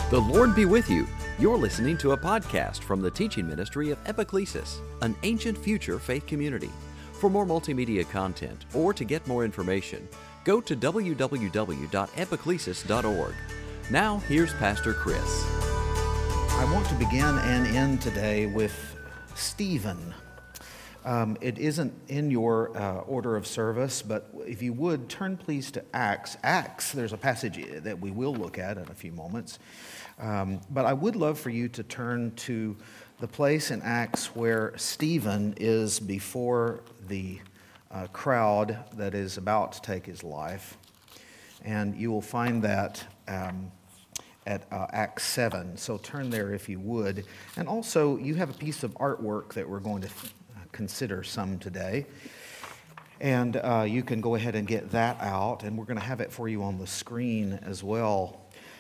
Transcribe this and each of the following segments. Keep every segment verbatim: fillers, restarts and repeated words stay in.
The Lord be with you. You're listening to a podcast from the teaching ministry of Epiclesis, an ancient future faith community. For more multimedia content or to get more information, go to w w w dot epiclesis dot org. Now, here's Pastor Chris. I want to begin and end today with Stephen. Um, it isn't in your uh, order of service, but if you would, turn please to Acts. Acts, there's a passage that we will look at in a few moments. Um, but I would love for you to turn to the place in Acts where Stephen is before the uh, crowd that is about to take his life. And you will find that um, at uh, Acts seven. So turn there if you would. And also, you have a piece of artwork that we're going to consider some today. And uh, you can go ahead and get that out. And we're going to have it for you on the screen as well.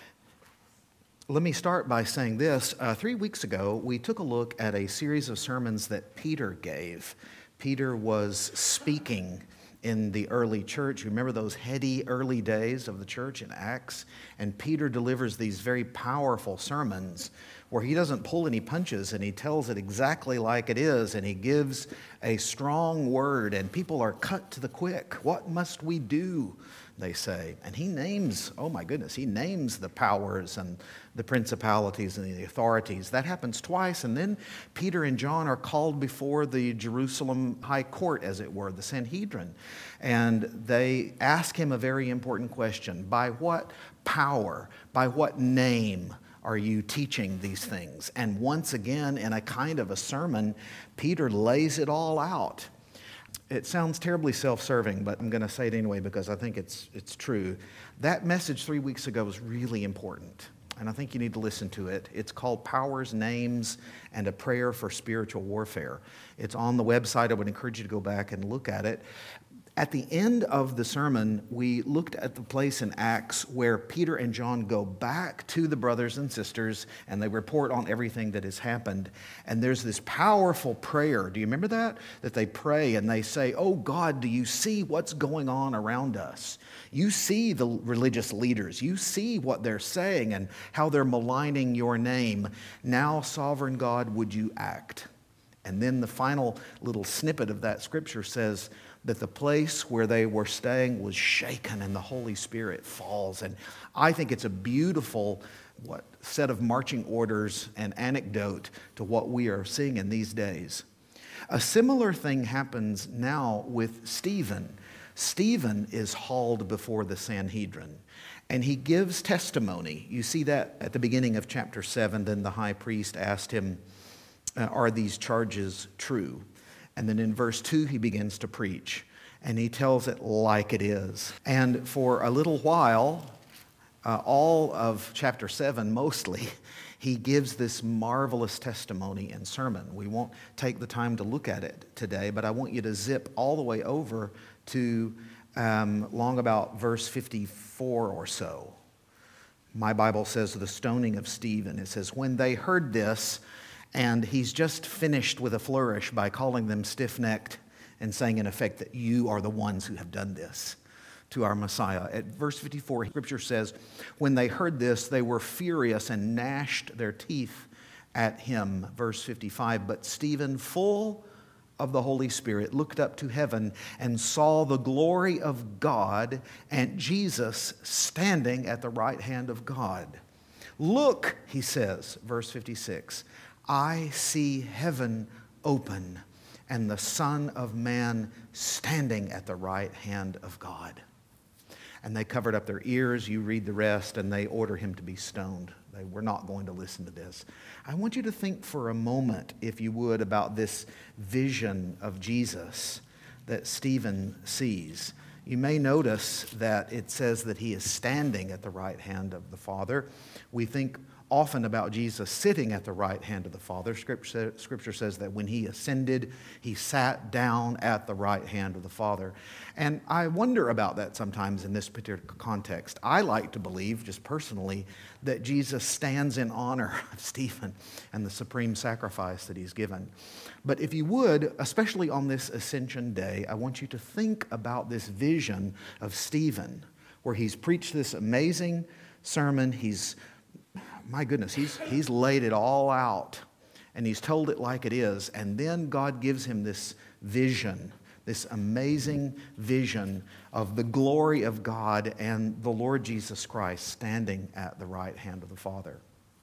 Let me start by saying this. Uh, three weeks ago, we took a look at a series of sermons that Peter gave. Peter was speaking in the early church. You remember those heady early days of the church in Acts? And Peter delivers these very powerful sermons where he doesn't pull any punches and he tells it exactly like it is, and he gives a strong word, and people are cut to the quick. What must we do? They say. And he names, oh my goodness, he names the powers and the principalities and the authorities. That happens twice, and then Peter and John are called before the Jerusalem High Court, as it were, the Sanhedrin. And they ask him a very important question. By what power, by what name are you teaching these things? And once again, in a kind of a sermon, Peter lays it all out. It sounds terribly self-serving, but I'm going to say it anyway because I think it's it's true. That message three weeks ago was really important, and I think you need to listen to it. It's called Powers, Names, and a Prayer for Spiritual Warfare. It's on the website. I would encourage you to go back and look at it. At the end of the sermon, we looked at the place in Acts where Peter and John go back to the brothers and sisters and they report on everything that has happened. And there's this powerful prayer. Do you remember that? That they pray and they say, "Oh God, do you see what's going on around us? You see the religious leaders. You see what they're saying and how they're maligning your name. Now, sovereign God, would you act?" And then the final little snippet of that scripture says that the place where they were staying was shaken and the Holy Spirit falls. And I think it's a beautiful what set of marching orders and anecdote to what we are seeing in these days. A similar thing happens now with Stephen. Stephen is hauled before the Sanhedrin, and he gives testimony. You see that at the beginning of chapter seven. Then the high priest asked him, "Are these charges true?" And then in verse two, he begins to preach, and he tells it like it is. And for a little while, uh, all of chapter seven mostly, he gives this marvelous testimony and sermon. We won't take the time to look at it today, but I want you to zip all the way over to um, long about verse fifty-four or so. My Bible says the stoning of Stephen. It says, when they heard this, and he's just finished with a flourish by calling them stiff-necked and saying, in effect, that you are the ones who have done this to our Messiah. At verse fifty-four, Scripture says, when they heard this, they were furious and gnashed their teeth at him. Verse fifty-five, but Stephen, full of the Holy Spirit, looked up to heaven and saw the glory of God and Jesus standing at the right hand of God. Look, he says, verse fifty-six, I see heaven open and the Son of Man standing at the right hand of God. And they covered up their ears. You read the rest, and they order him to be stoned. They were not going to listen to this. I want you to think for a moment, if you would, about this vision of Jesus that Stephen sees. You may notice that it says that he is standing at the right hand of the Father. We think often about Jesus sitting at the right hand of the Father. Scripture, Scripture says that when he ascended, he sat down at the right hand of the Father. And I wonder about that sometimes in this particular context. I like to believe, just personally, that Jesus stands in honor of Stephen and the supreme sacrifice that he's given. But if you would, especially on this Ascension Day, I want you to think about this vision of Stephen, where he's preached this amazing sermon. He's my goodness, he's, he's laid it all out, and he's told it like it is, and then God gives him this vision, this amazing vision of the glory of God and the Lord Jesus Christ standing at the right hand of the Father.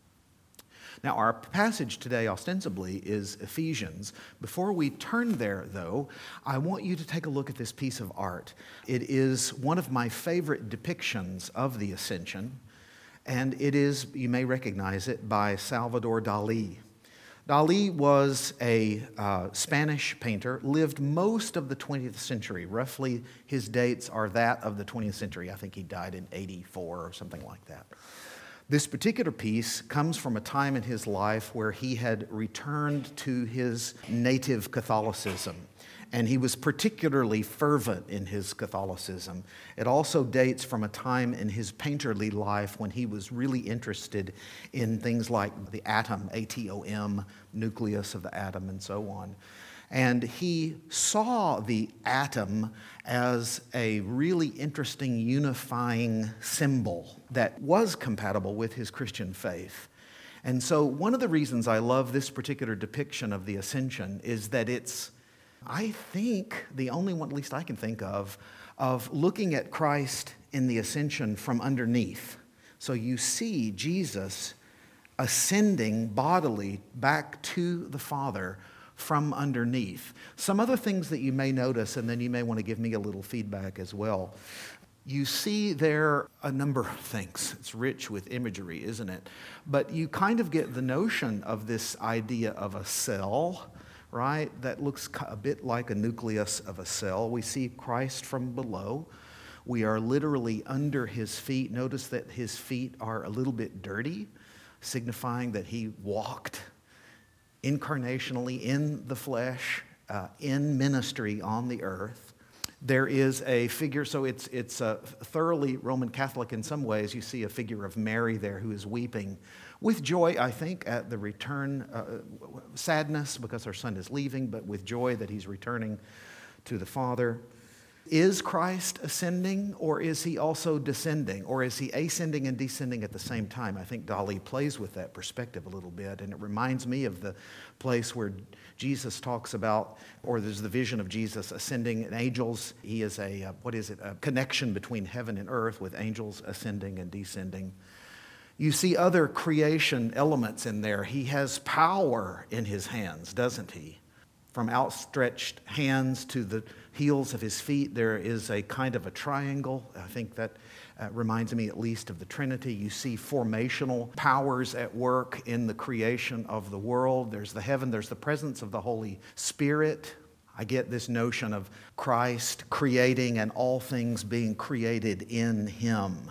Now, our passage today ostensibly is Ephesians. Before we turn there, though, I want you to take a look at this piece of art. It is one of my favorite depictions of the Ascension, and it is, you may recognize it, by Salvador Dali. Dali was a uh, Spanish painter, lived most of the twentieth century. Roughly, his dates are that of the twentieth century. I think he died in eighty-four or something like that. This particular piece comes from a time in his life where he had returned to his native Catholicism, and he was particularly fervent in his Catholicism. It also dates from a time in his painterly life when he was really interested in things like the atom, A T O M, nucleus of the atom, and so on. And he saw the atom as a really interesting unifying symbol that was compatible with his Christian faith. And so one of the reasons I love this particular depiction of the Ascension is that it's, I think, the only one, at least I can think of, of looking at Christ in the Ascension from underneath. So you see Jesus ascending bodily back to the Father from underneath. Some other things that you may notice, and then you may want to give me a little feedback as well. You see there a number of things. It's rich with imagery, isn't it? But you kind of get the notion of this idea of a cell, right? That looks a bit like a nucleus of a cell. We see Christ from below. We are literally under his feet. Notice that his feet are a little bit dirty, signifying that he walked incarnationally in the flesh, uh, in ministry on the earth. There is a figure, so it's it's a thoroughly Roman Catholic in some ways. You see a figure of Mary there who is weeping with joy, I think, at the return, uh, sadness because her son is leaving, but with joy that he's returning to the Father. Is Christ ascending, or is he also descending, or is he ascending and descending at the same time? I think Dali plays with that perspective a little bit, and it reminds me of the place where Jesus talks about, or there's the vision of Jesus ascending and angels. He is a, uh, what is it, a connection between heaven and earth with angels ascending and descending. You see other creation elements in there. He has power in his hands, doesn't he? From outstretched hands to the heels of his feet, there is a kind of a triangle. I think that uh, reminds me at least of the Trinity. You see formational powers at work in the creation of the world. There's the heaven, there's the presence of the Holy Spirit. I get this notion of Christ creating and all things being created in him.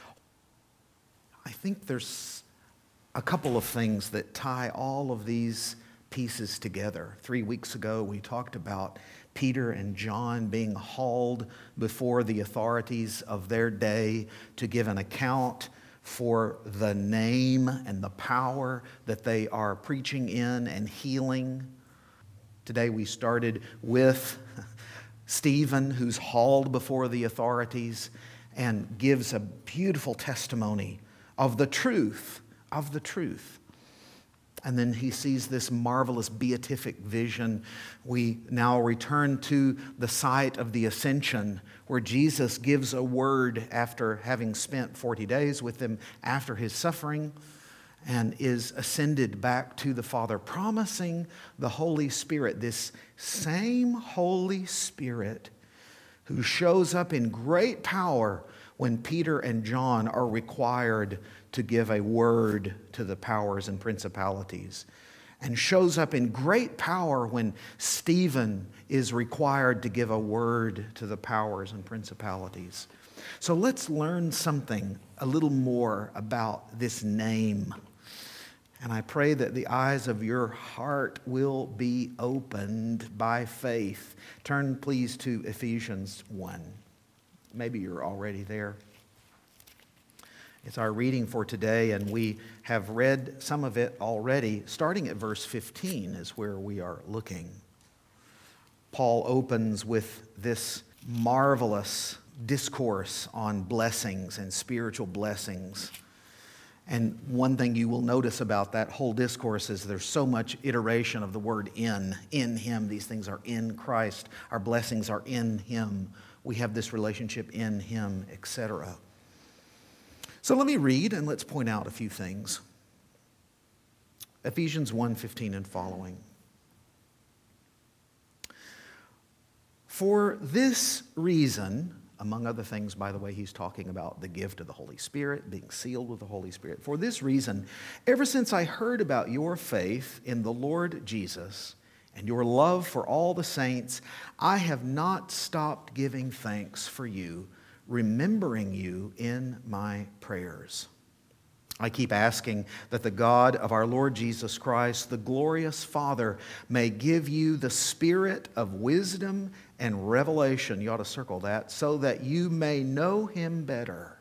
I think there's a couple of things that tie all of these pieces together. Three weeks ago, we talked about Peter and John being hauled before the authorities of their day to give an account for the name and the power that they are preaching in and healing. Today we started with Stephen, who's hauled before the authorities and gives a beautiful testimony of the truth, of the truth. And then he sees this marvelous beatific vision. We now return to the site of the Ascension, where Jesus gives a word after having spent forty days with them after his suffering, and is ascended back to the Father, promising the Holy Spirit, this same Holy Spirit who shows up in great power when Peter and John are required to give a word to the powers and principalities, and shows up in great power when Stephen is required to give a word to the powers and principalities. So let's learn something a little more about this name. And I pray that the eyes of your heart will be opened by faith. Turn please to Ephesians one. Maybe you're already there. It's our reading for today, and we have read some of it already. Starting at verse fifteen is where we are looking. Paul opens with this marvelous discourse on blessings and spiritual blessings. And one thing you will notice about that whole discourse is there's so much iteration of the word in, in him. These things are in Christ. Our blessings are in him. We have this relationship in him, et cetera. So let me read and let's point out a few things. Ephesians one fifteen and following. For this reason, among other things, by the way, he's talking about the gift of the Holy Spirit, being sealed with the Holy Spirit. For this reason, ever since I heard about your faith in the Lord Jesus and your love for all the saints, I have not stopped giving thanks for you, remembering you in my prayers. I keep asking that the God of our Lord Jesus Christ, the glorious Father, may give you the spirit of wisdom and revelation, you ought to circle that, so that you may know him better.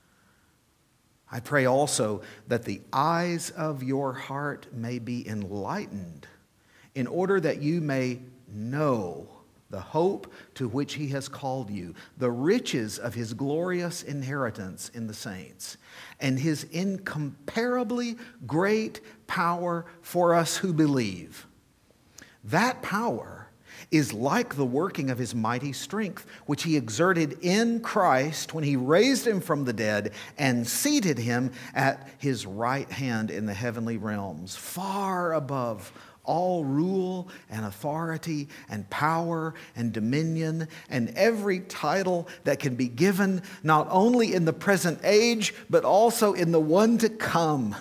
I pray also that the eyes of your heart may be enlightened, in order that you may know the hope to which he has called you, the riches of his glorious inheritance in the saints, and his incomparably great power for us who believe. That power is like the working of his mighty strength, which he exerted in Christ when he raised him from the dead and seated him at his right hand in the heavenly realms, far above all rule and authority and power and dominion and every title that can be given, not only in the present age, but also in the one to come.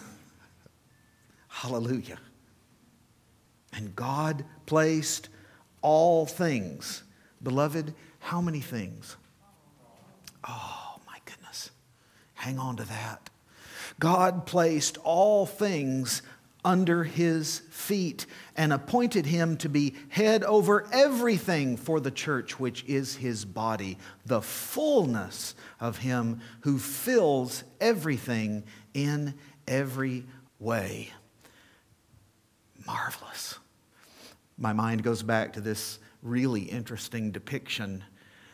Hallelujah. And God placed all things. Beloved, how many things? Oh, my goodness. Hang on to that. God placed all things under his feet and appointed him to be head over everything for the church, which is his body, the fullness of him who fills everything in every way. Marvelous. My mind goes back to this really interesting depiction.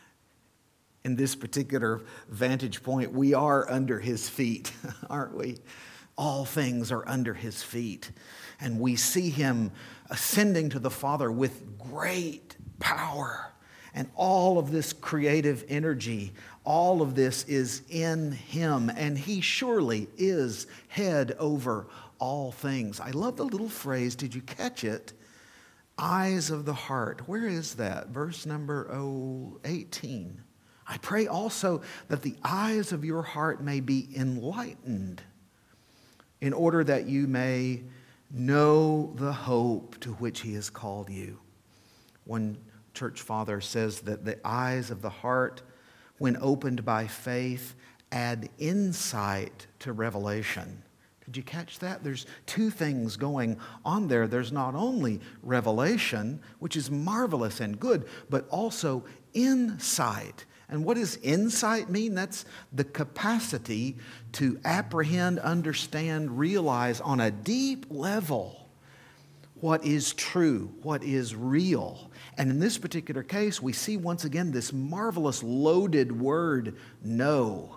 In this particular vantage point, we are under his feet, aren't we? All things are under his feet. And we see him ascending to the Father with great power. And all of this creative energy, all of this is in him. And he surely is head over all things. I love the little phrase, did you catch it? Eyes of the heart. Where is that? Verse number oh, eighteen. I pray also that the eyes of your heart may be enlightened, in order that you may know the hope to which he has called you. One church father says that the eyes of the heart, when opened by faith, add insight to revelation. Did you catch that? There's two things going on there. There's not only revelation, which is marvelous and good, but also insight. And what does insight mean? That's the capacity to apprehend, understand, realize on a deep level what is true, what is real. And in this particular case, we see once again this marvelous loaded word, know.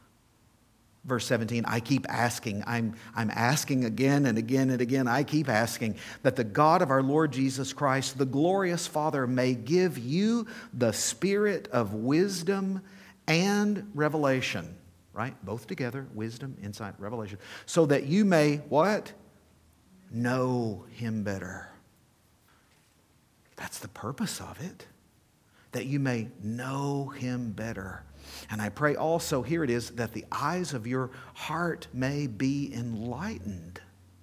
Verse seventeen, I keep asking, I'm, I'm asking again and again and again, I keep asking that the God of our Lord Jesus Christ, the glorious Father, may give you the spirit of wisdom and revelation, right? Both together, wisdom, insight, revelation, so that you may, what? Know him better. That's the purpose of it, that you may know him better. And I pray also, here it is, that the eyes of your heart may be enlightened.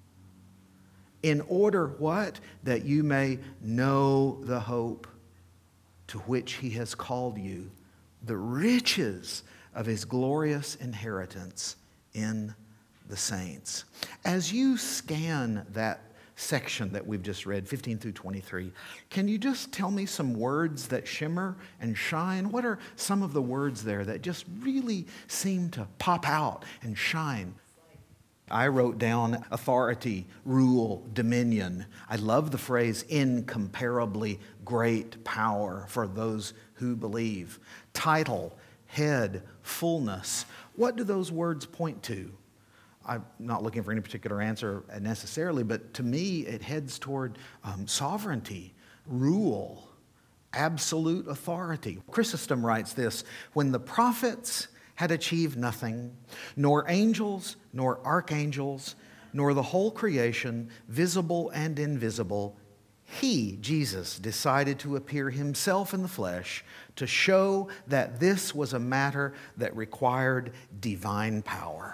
In order, what? That you may know the hope to which he has called you, the riches of his glorious inheritance in the saints. As you scan that section that we've just read, fifteen through twenty-three, can you just tell me some words that shimmer and shine? What are some of the words there that just really seem to pop out and shine? I wrote down authority, rule, dominion. I love the phrase incomparably great power for those who believe. Title, head, fullness. What do those words point to? I'm not looking for any particular answer necessarily, but to me it heads toward um, sovereignty, rule, absolute authority. Chrysostom writes this: when the prophets had achieved nothing, nor angels, nor archangels, nor the whole creation, visible and invisible, he, Jesus, decided to appear himself in the flesh to show that this was a matter that required divine power.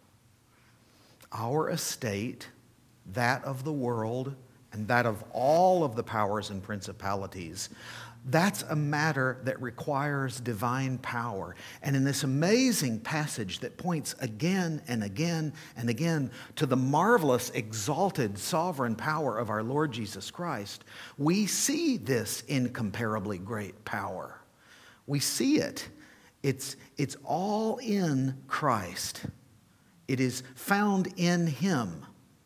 Our estate, that of the world, and that of all of the powers and principalities, that's a matter that requires divine power. And in this amazing passage that points again and again and again to the marvelous, exalted, sovereign power of our Lord Jesus Christ, we see this incomparably great power. We see it. It's, it's all in Christ. It is found in Him.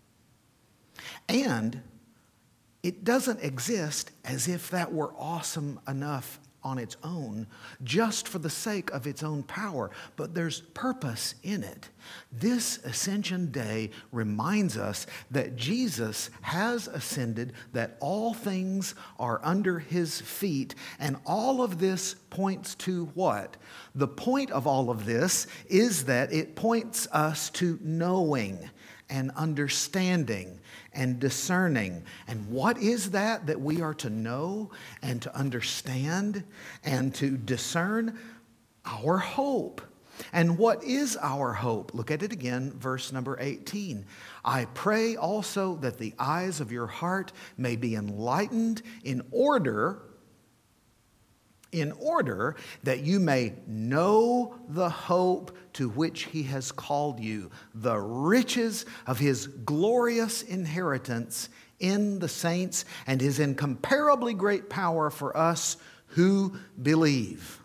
And it doesn't exist as if that were awesome enough on its own, just for the sake of its own power, but there's purpose in it. This Ascension Day reminds us that Jesus has ascended, that all things are under His feet, and all of this points to what? The point of all of this is that it points us to knowing and understanding and discerning. And what is that that we are to know and to understand and to discern? Our hope. And what is our hope? Look at it again, verse number eighteen. I pray also that the eyes of your heart may be enlightened in order in order that you may know the hope to which He has called you, the riches of His glorious inheritance in the saints, and His incomparably great power for us who believe.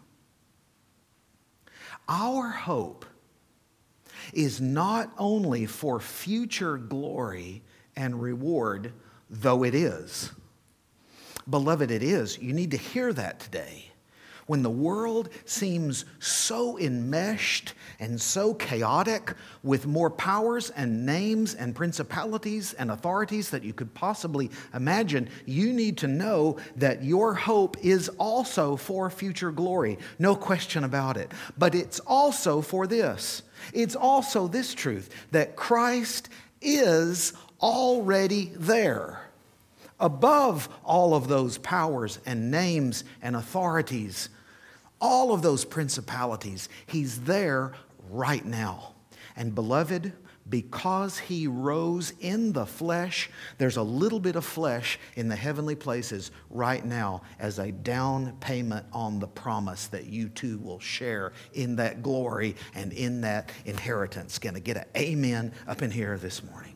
Our hope is not only for future glory and reward, though it is. Beloved, it is. You need to hear that today. When the world seems so enmeshed and so chaotic with more powers and names and principalities and authorities that you could possibly imagine, you need to know that your hope is also for future glory. No question about it. But it's also for this. It's also this truth, that Christ is already there. Above all of those powers and names and authorities, all of those principalities, He's there right now. And beloved, because He rose in the flesh, there's a little bit of flesh in the heavenly places right now as a down payment on the promise that you too will share in that glory and in that inheritance. Going to get an amen up in here this morning.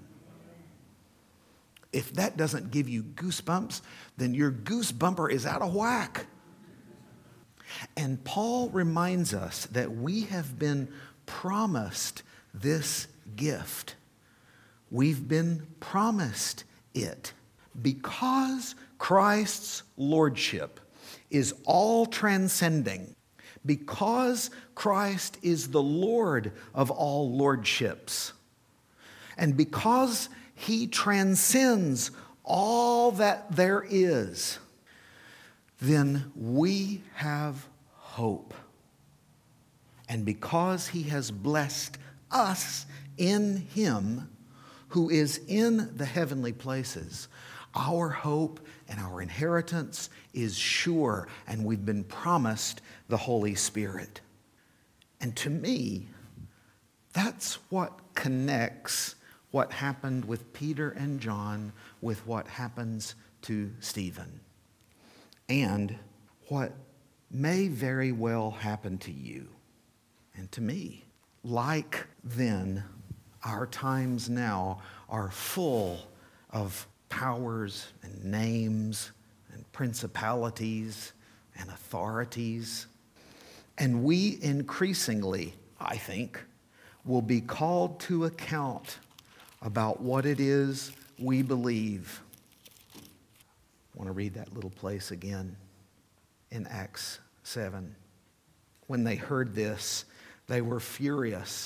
If that doesn't give you goosebumps, then your goose bumper is out of whack. And Paul reminds us that we have been promised this gift. We've been promised it because Christ's lordship is all transcending, because Christ is the Lord of all lordships, and because He transcends all that there is, then we have hope. And because He has blessed us in Him who is in the heavenly places, our hope and our inheritance is sure, and we've been promised the Holy Spirit. And to me, that's what connects what happened with Peter and John with what happens to Stephen, and what may very well happen to you and to me. Like then, our times now are full of powers and names and principalities and authorities. And we increasingly, I think, will be called to account about what it is we believe. I want to read that little place again in Acts seven. When they heard this, they were furious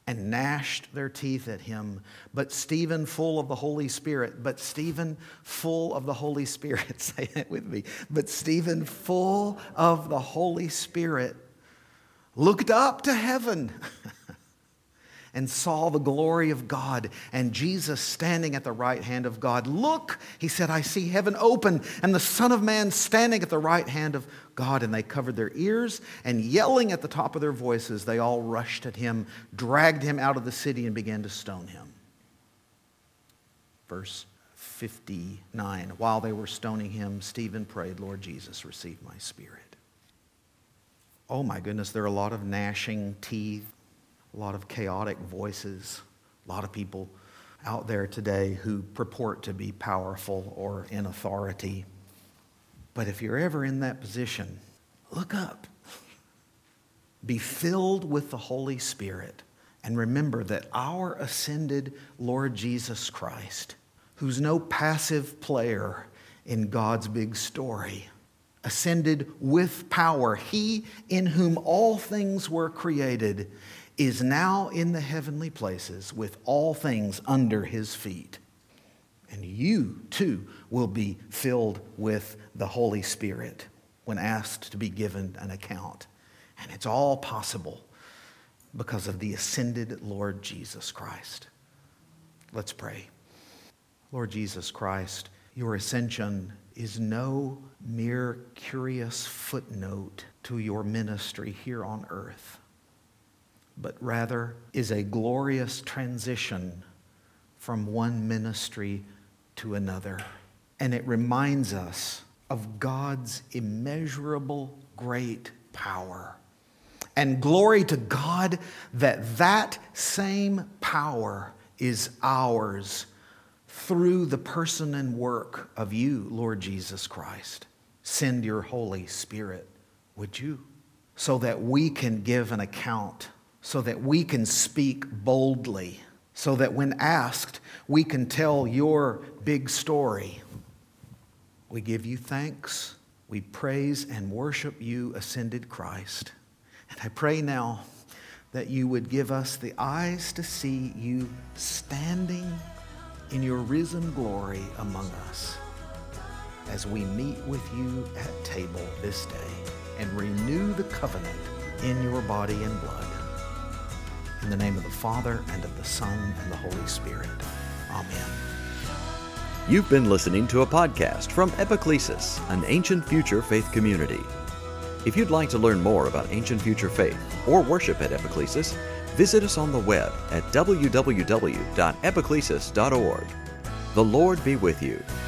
and gnashed their teeth at him. But Stephen, full of the Holy Spirit, but Stephen, full of the Holy Spirit, say that with me. But Stephen, full of the Holy Spirit, looked up to heaven and saw the glory of God and Jesus standing at the right hand of God. Look, he said, I see heaven open and the Son of Man standing at the right hand of God. And they covered their ears, and yelling at the top of their voices, they all rushed at him, dragged him out of the city, and began to stone him. Verse fifty-nine, while they were stoning him, Stephen prayed, Lord Jesus, receive my spirit. Oh my goodness, there are a lot of gnashing teeth, a lot of chaotic voices, a lot of people out there today who purport to be powerful or in authority. But if you're ever in that position, look up. Be filled with the Holy Spirit, and remember that our ascended Lord Jesus Christ, who's no passive player in God's big story, ascended with power. He in whom all things were created is now in the heavenly places with all things under his feet. And you, too, will be filled with the Holy Spirit when asked to be given an account. And it's all possible because of the ascended Lord Jesus Christ. Let's pray. Lord Jesus Christ, your ascension is no mere curious footnote to your ministry here on earth, but rather is a glorious transition from one ministry to another. And it reminds us of God's immeasurable great power. And glory to God that that same power is ours through the person and work of you, Lord Jesus Christ. Send your Holy Spirit, would you? So that we can give an account, so that we can speak boldly, so that when asked, we can tell your big story. We give you thanks. We praise and worship you, ascended Christ. And I pray now that you would give us the eyes to see you standing in your risen glory among us as we meet with you at table this day and renew the covenant in your body and blood. In the name of the Father, and of the Son, and the Holy Spirit. Amen. You've been listening to a podcast from Epiclesis, an ancient future faith community. If you'd like to learn more about ancient future faith or worship at Epiclesis, visit us on the web at w w w dot epiclesis dot org. The Lord be with you.